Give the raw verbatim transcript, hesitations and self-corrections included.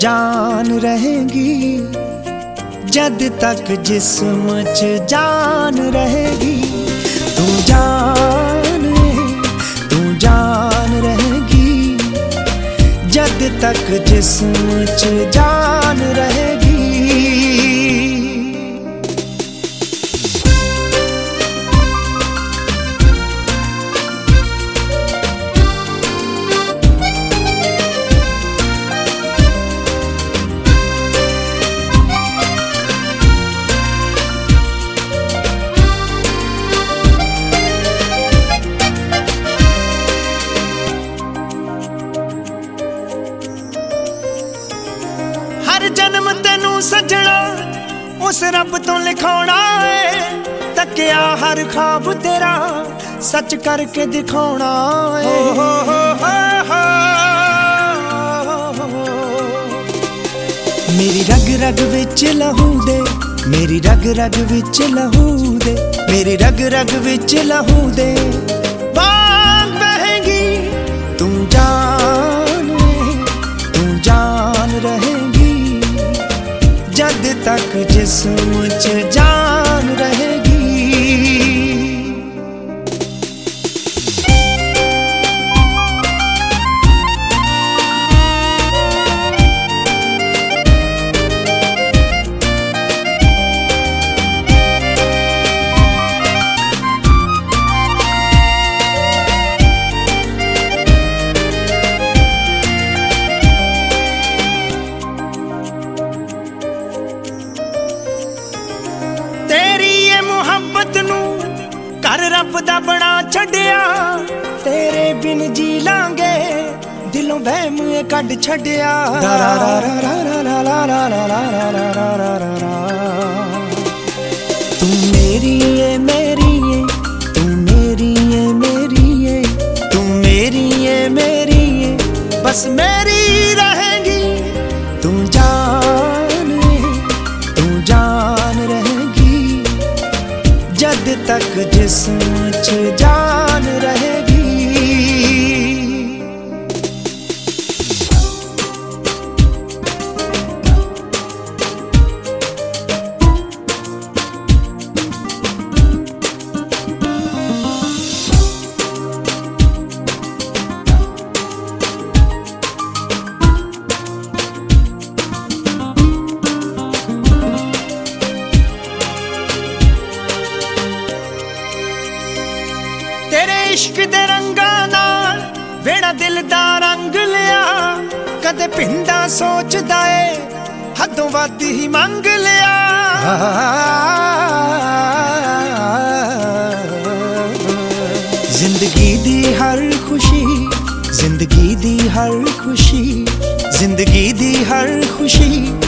जान रहेगी जद तक जिस्म च जान रहेगी। तू जान तू जान रहेगी जद तक जिस्म च जान रहेगी। हर जन्म तेनू सजना उस रब तो लिखाना है, तकिया हर ख्वाब तेरा सच करके दिखाना है। हो हो हो हो मेरी रग रग विच लहू दे, मेरी रग रग विच लहू दे, मेरी रग रग विच लहू दे बाग बहेगी। तू जान तू जान रहेगी जद तक जिस्म च जान रहेगी। कर रब दा बना छड़िया, तेरे बिन जी लांगे दिलों वहम कड छड़िया। तू मेरी है मेरी है तू मेरी है मेरी है तू मेरी है मेरी है बस मेरी रहेगी। तू जान तू जान रहेगी जद तक जिस्म च जान रहेगी। तेरे इश्क दे रंगा नाल वेड़ा दिल दा रंग लिया, कदे पिंडा सोचदा ए हदों वध ही मंग लिया। जिंदगी दी हर खुशी जिंदगी दी हर खुशी जिंदगी दी हर खुशी